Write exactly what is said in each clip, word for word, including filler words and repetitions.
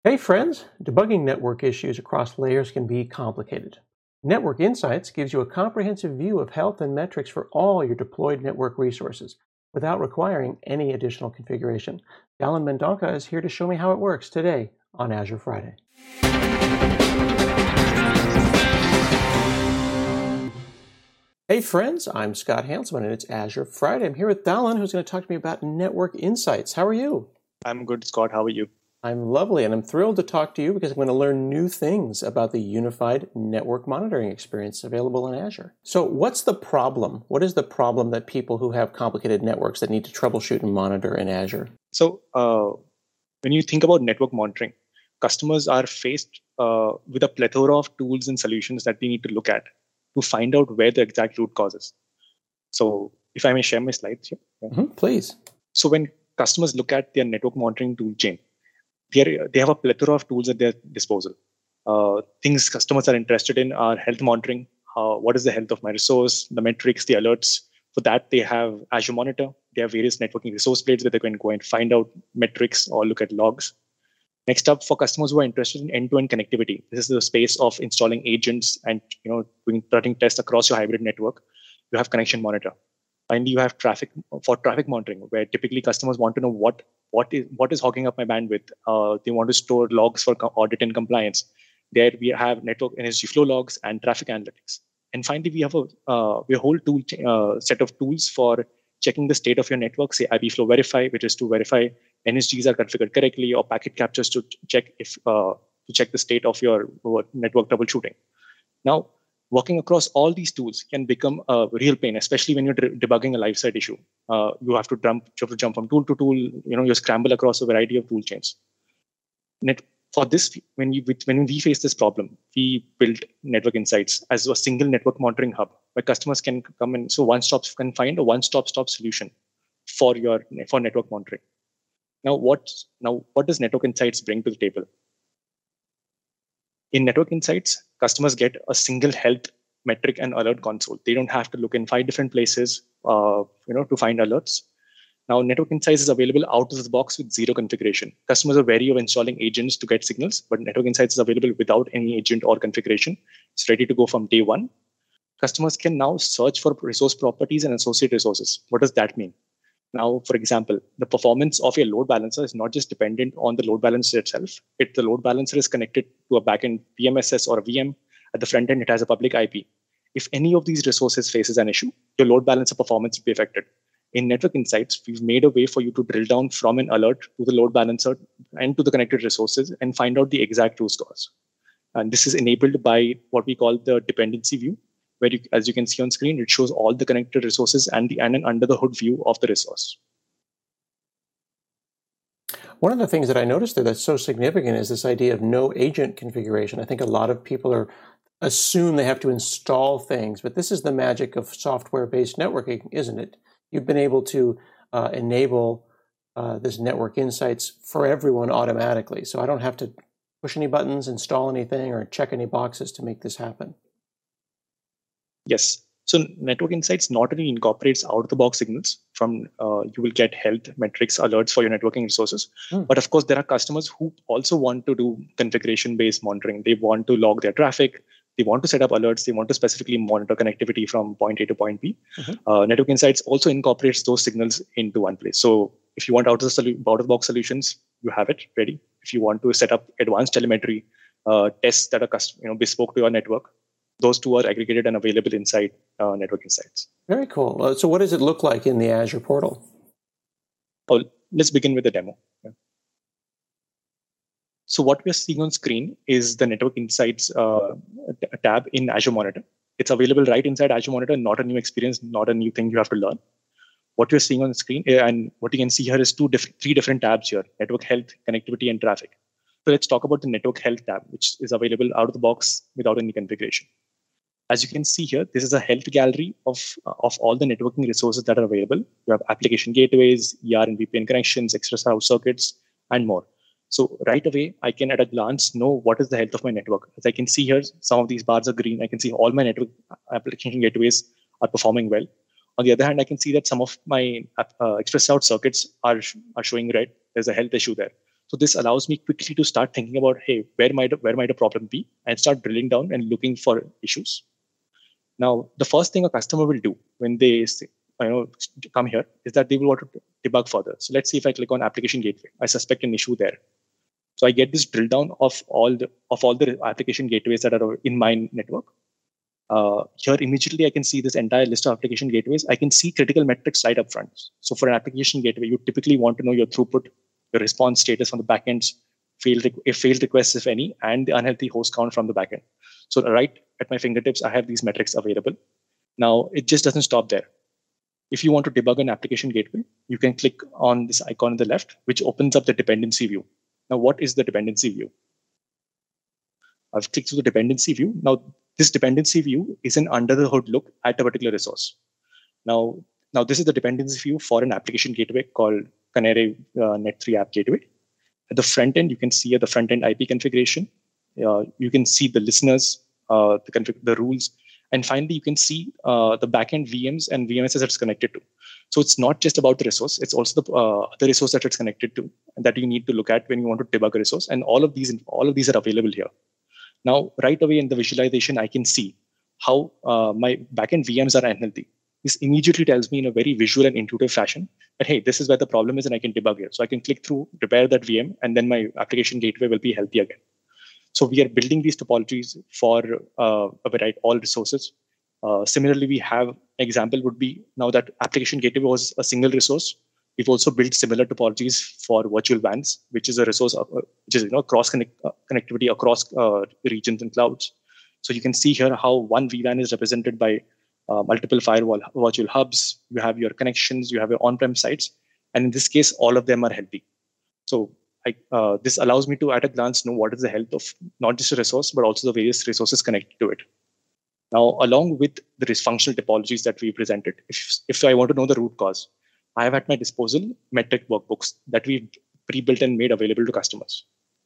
Hey friends, debugging network issues across layers can be complicated. Network Insights gives you a comprehensive view of health and metrics for all your deployed network resources without requiring any additional configuration. Dallin Mendonca is here to show me how it works today on Azure Friday. Hey friends, I'm Scott Hanselman and it's Azure Friday. I'm here with Dallin, who's going to talk to me about Network Insights. How are you? I'm good, Scott. How are you? I'm lovely, and I'm thrilled to talk to you because I'm going to learn new things about the unified network monitoring experience available in Azure. So what's the problem? What is the problem that people who have complicated networks that need to troubleshoot and monitor in Azure? So uh, when you think about network monitoring, customers are faced uh, with a plethora of tools and solutions that they need to look at to find out where the exact root cause is. So if I may share my slides here. Yeah. Mm-hmm, please. So when customers look at their network monitoring tool chain, they have a plethora of tools at their disposal. Uh, things customers are interested in are health monitoring. Uh, what is the health of my resource, the metrics, the alerts. For that, they have Azure Monitor. They have various networking resource blades where they can go and find out metrics or look at logs. Next up, for customers who are interested in end-to-end connectivity, this is the space of installing agents and you know doing running tests across your hybrid network. You have Connection Monitor. Finally, you have traffic for traffic monitoring, where typically customers want to know what what is what is hogging up my bandwidth. Uh, they want to store logs for audit and compliance. There we have network energy flow logs and traffic analytics. And finally, we have a uh, we have a whole tool uh, set of tools for checking the state of your network. Say I B Flow Verify, which is to verify N S Gs are configured correctly, or packet captures to check if uh, to check the state of your network troubleshooting. Now, working across all these tools can become a real pain, especially when you're debugging a live site issue. Uh, you have to jump, you have to jump from tool to tool. You know, you scramble across a variety of tool chains. Net, for this, when we when we face this problem, we built Network Insights as a single network monitoring hub where customers can come and so one stop can find a one stop stop solution for your for network monitoring. Now, what now what does Network Insights bring to the table? In Network Insights, customers get a single health metric and alert console. They don't have to look in five different places, uh, you know, to find alerts. Now, Network Insights is available out of the box with zero configuration. Customers are wary of installing agents to get signals, but Network Insights is available without any agent or configuration. It's ready to go from day one. Customers can now search for resource properties and associate resources. What does that mean? Now, for example, the performance of your load balancer is not just dependent on the load balancer itself. If the load balancer is connected to a backend P M S S or a V M, at the front end, it has a public I P. If any of these resources faces an issue, your load balancer performance will be affected. In Network Insights, we've made a way for you to drill down from an alert to the load balancer and to the connected resources and find out the exact root cause. And this is enabled by what we call the dependency view, where you, as you can see on screen, it shows all the connected resources and the and an under the hood view of the resource. One of the things that I noticed there that's so significant is this idea of no agent configuration. I think a lot of people are assume they have to install things, but this is the magic of software-based networking, isn't it? You've been able to uh, enable uh, this Network Insights for everyone automatically. So I don't have to push any buttons, install anything, or check any boxes to make this happen. Yes. So Network Insights not only incorporates out-of-the-box signals from, uh, you will get health metrics alerts for your networking resources, mm. but of course there are customers who also want to do configuration-based monitoring. They want to log their traffic. They want to set up alerts. They want to specifically monitor connectivity from point A to point B. Mm-hmm. Uh, Network Insights also incorporates those signals into one place. So if you want out-of-the-box solutions, you have it ready. If you want to set up advanced telemetry uh, tests that are custom, you know, bespoke to your network, those two are aggregated and available inside uh, Network Insights. Very cool. Uh, so what does it look like in the Azure portal? Oh, let's begin with the demo. Yeah. So what we're seeing on screen is the Network Insights uh, tab in Azure Monitor. It's available right inside Azure Monitor, not a new experience, not a new thing you have to learn. What we're seeing on the screen, and what you can see here is two different, three different tabs here: Network Health, Connectivity, and Traffic. So let's talk about the Network Health tab, which is available out of the box without any configuration. As you can see here, this is a health gallery of, uh, of all the networking resources that are available. You have application gateways, E R and V P N connections, express route circuits, and more. So right away, I can at a glance know what is the health of my network. As I can see here, some of these bars are green. I can see all my network application gateways are performing well. On the other hand, I can see that some of my uh, express route circuits are, are showing red. There's a health issue there. So this allows me quickly to start thinking about, hey, where might where might a problem be, and start drilling down and looking for issues. Now, the first thing a customer will do when they say, you know, come here is that they will want to debug further. So let's see if I click on application gateway. I suspect an issue there. So I get this drill down of all the of all the application gateways that are in my network. Uh, here immediately I can see this entire list of application gateways. I can see critical metrics right up front. So for an application gateway, you typically want to know your throughput, your response status from the backends, failed if failed requests, if any, and the unhealthy host count from the backend. So right at my fingertips, I have these metrics available. Now it just doesn't stop there. If you want to debug an application gateway, you can click on this icon on the left, which opens up the dependency view. Now, what is the dependency view? I've clicked through the dependency view. Now, this dependency view is an under the hood look at a particular resource. Now, now this is the dependency view for an application gateway called Canary uh, Net three App Gateway. At the front end, you can see at the front end I P configuration. Uh, you can see the listeners, uh, the, config the rules, and finally, you can see uh, the backend V Ms and V M Ss that it's connected to. So it's not just about the resource; it's also the uh, the resource that it's connected to, and that you need to look at when you want to debug a resource. And all of these, all of these are available here. Now, right away in the visualization, I can see how uh, my backend V Ms are unhealthy. This immediately tells me in a very visual and intuitive fashion that, hey, this is where the problem is, and I can debug it. So I can click through, repair that V M, and then my application gateway will be healthy again. So we are building these topologies for uh, a variety all resources. Uh, similarly, we have example would be now that application gateway was a single resource. We've also built similar topologies for virtual W A Ns, which is a resource uh, which is you know cross connect, uh, connectivity across uh, regions and clouds. So you can see here how one V LAN is represented by uh, multiple firewall virtual hubs. You have your connections, you have your on-prem sites, and in this case, all of them are healthy. So I, uh, this allows me to, at a glance, know what is the health of not just a resource, but also the various resources connected to it. Now, along with the dysfunctional topologies that we presented, if, if I want to know the root cause, I have at my disposal metric workbooks that we've pre-built and made available to customers.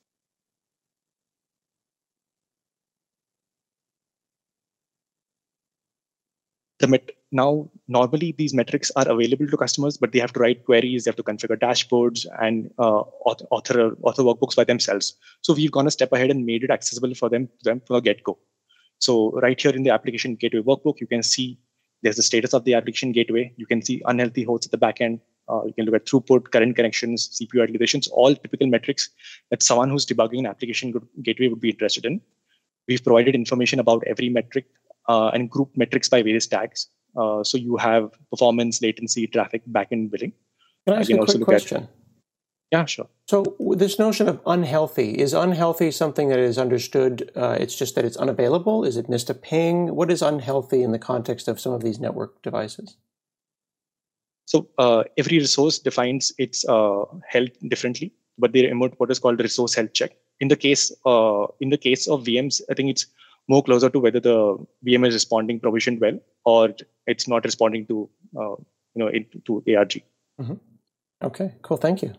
The met now, normally these metrics are available to customers, but they have to write queries, they have to configure dashboards and uh, author, author workbooks by themselves. So we've gone a step ahead and made it accessible for them, them from the get-go. So right here in the application gateway workbook, you can see there's the status of the application gateway. You can see unhealthy hosts at the backend. Uh, you can look at throughput, current connections, C P U utilizations, all typical metrics that someone who's debugging an application gateway would be interested in. We've provided information about every metric uh, and group metrics by various tags. Uh, so you have performance, latency, traffic, backend billing. Can I ask you a quick question? At, yeah, sure. So this notion of unhealthy, is unhealthy something that is understood? Uh, it's just that it's unavailable? Is it missed a ping? What is unhealthy in the context of some of these network devices? So uh, every resource defines its uh, health differently, but they emit what is called resource health check. In the case, uh, in the case of V Ms, I think it's more closer to whether the V M is responding provisioned well or it's not responding to, uh, you know, it, to A R G. Mm-hmm. Okay, cool. Thank you.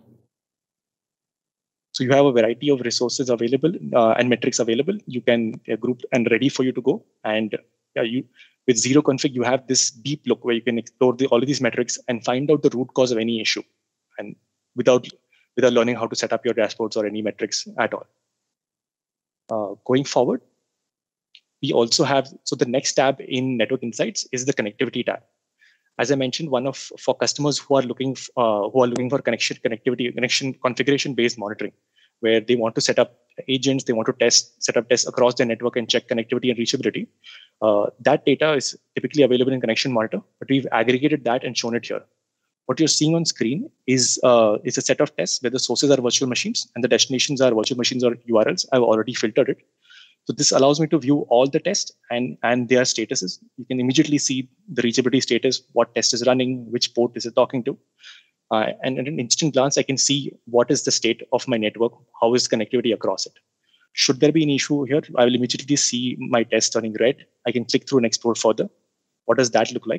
So you have a variety of resources available uh, and metrics available. You can uh, group and ready for you to go. And uh, you, with zero config, you have this deep look where you can explore the, all of these metrics and find out the root cause of any issue, and without without learning how to set up your dashboards or any metrics at all. Uh, going forward, we also have, so the next tab in Network Insights is the connectivity tab. As I mentioned, one of for customers who are looking uh, who are looking for connection connectivity connection configuration based monitoring, where they want to set up agents, they want to test set up tests across their network and check connectivity and reachability. Uh, that data is typically available in Connection Monitor, but we've aggregated that and shown it here. What you're seeing on screen is uh, is a set of tests where the sources are virtual machines and the destinations are virtual machines or U R Ls. I've already filtered it. So this allows me to view all the tests and, and their statuses. You can immediately see the reachability status, what test is running, which port is it talking to. Uh, and at an instant glance, I can see what is the state of my network, how is connectivity across it. Should there be an issue here, I will immediately see my test turning red. I can click through and explore further. What does that look like?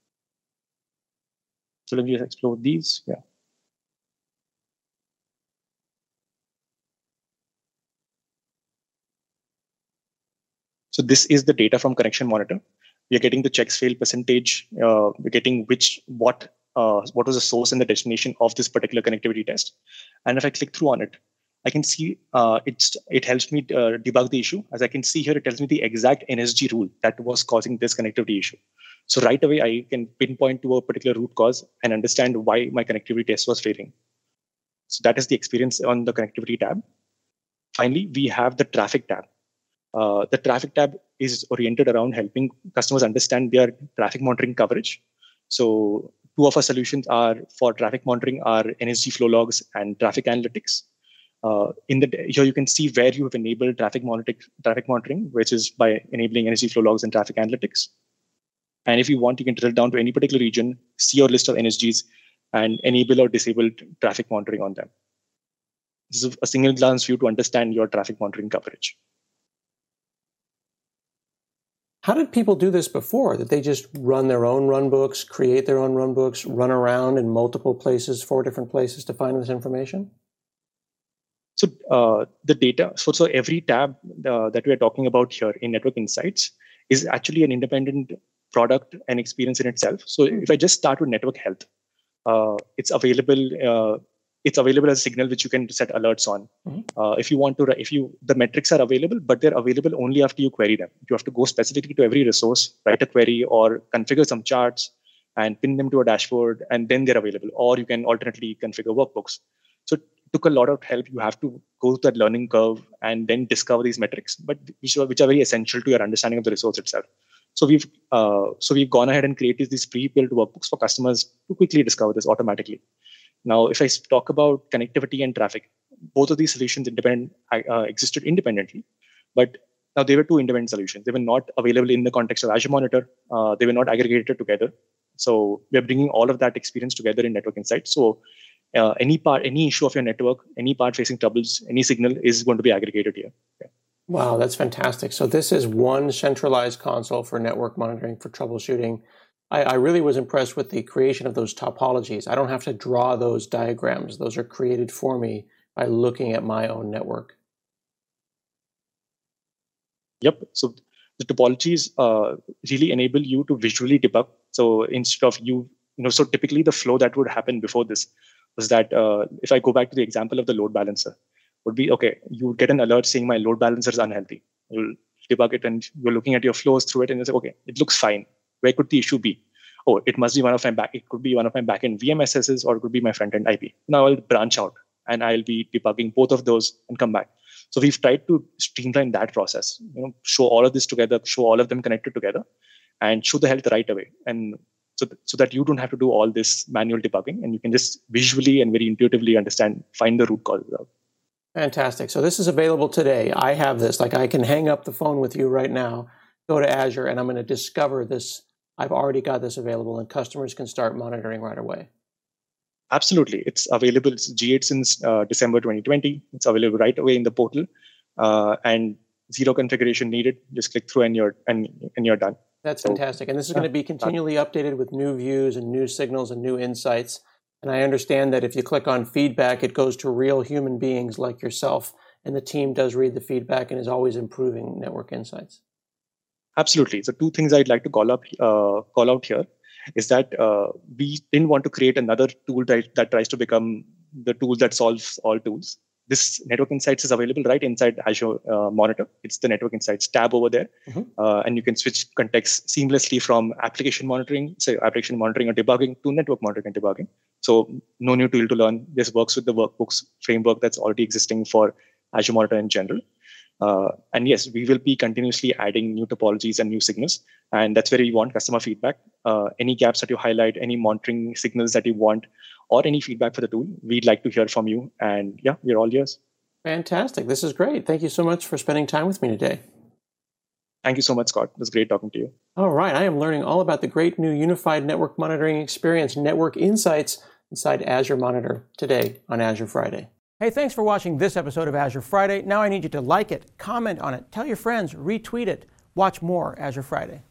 So let me just explore these. Yeah. So this is the data from Connection Monitor. We are getting the checks fail percentage. Uh, we're getting which what uh, what was the source and the destination of this particular connectivity test. And if I click through on it, I can see uh, it's, it helps me uh, debug the issue. As I can see here, it tells me the exact N S G rule that was causing this connectivity issue. So right away, I can pinpoint to a particular root cause and understand why my connectivity test was failing. So that is the experience on the connectivity tab. Finally, we have the traffic tab. Uh, the traffic tab is oriented around helping customers understand their traffic monitoring coverage. So two of our solutions are for traffic monitoring are N S G flow logs and traffic analytics. Uh, in the here you can see where you have enabled traffic monitoring, traffic monitoring, which is by enabling N S G flow logs and traffic analytics. And if you want, you can drill down to any particular region, see your list of N S Gs, and enable or disable traffic monitoring on them. This is a single glance view to understand your traffic monitoring coverage. How did people do this before? Did they just run their own runbooks, create their own runbooks, run around in multiple places, four different places to find this information? So uh, the data, so, so every tab uh, that we are talking about here in Network Insights is actually an independent product and experience in itself. So if I just start with network health, uh, it's available. Uh, it's available as a signal which you can set alerts on. Mm-hmm. Uh, if you want to, if you the metrics are available, but they're available only after you query them. You have to go specifically to every resource, write a query, or configure some charts and pin them to a dashboard, and then they're available. Or you can alternately configure workbooks. So it took a lot of help. You have to go through that learning curve and then discover these metrics, but which are, which are very essential to your understanding of the resource itself. So we've uh, so we've gone ahead and created these pre-built workbooks for customers to quickly discover this automatically. Now, if I talk about connectivity and traffic, both of these solutions independent uh, existed independently, but now they were two independent solutions. They were not available in the context of Azure Monitor. Uh, they were not aggregated together. So we're bringing all of that experience together in Network Insights. So uh, any part, any issue of your network, any part facing troubles, any signal is going to be aggregated here. Okay. Wow, that's fantastic. So this is one centralized console for network monitoring, for troubleshooting. I, I really was impressed with the creation of those topologies. I don't have to draw those diagrams. Those are created for me by looking at my own network. Yep. So the topologies uh, really enable you to visually debug. So instead of you, you know, so typically the flow that would happen before this was that uh, if I go back to the example of the load balancer, would be, okay, you would get an alert saying my load balancer is unhealthy. You'll debug it and you're looking at your flows through it and you say, okay, it looks fine. Where could the issue be? Oh, it must be one of my back. It could be one of my backend V M S Ss, or it could be my front end I P. Now I'll branch out and I'll be debugging both of those and come back. So we've tried to streamline that process. You know, show all of this together, show all of them connected together, and show the health right away. And so, th- so that you don't have to do all this manual debugging, and you can just visually and very intuitively understand, find the root cause out. Fantastic. So this is available today. I have this. Like I can hang up the phone with you right now, go to Azure, and I'm going to discover this. I've already got this available, and customers can start monitoring right away. Absolutely. It's available. It's G eight since uh, December twenty twenty. It's available right away in the portal, uh, and zero configuration needed. Just click through and you're and, and you're done. That's so, fantastic. And this is going to be continually updated with new views and new signals and new insights. And I understand that if you click on feedback, it goes to real human beings like yourself, and the team does read the feedback and is always improving Network Insights. Absolutely. So two things I'd like to call up, uh, call out here is that uh, we didn't want to create another tool that, that tries to become the tool that solves all tools. This Network Insights is available right inside Azure uh, Monitor. It's the Network Insights tab over there. Mm-hmm. Uh, and you can switch context seamlessly from application monitoring, say application monitoring or debugging, to network monitoring and debugging. So no new tool to learn. This works with the workbooks framework that's already existing for Azure Monitor in general. Uh, and yes, we will be continuously adding new topologies and new signals. And that's where we want customer feedback. Uh, any gaps that you highlight, any monitoring signals that you want, or any feedback for the tool, we'd like to hear from you. And yeah, we're all ears. Fantastic. This is great. Thank you so much for spending time with me today. Thank you so much, Scott. It was great talking to you. All right. I am learning all about the great new unified network monitoring experience, Network Insights, inside Azure Monitor today on Azure Friday. Hey, thanks for watching this episode of Azure Friday. Now I need you to like it, comment on it, tell your friends, retweet it. Watch more Azure Friday.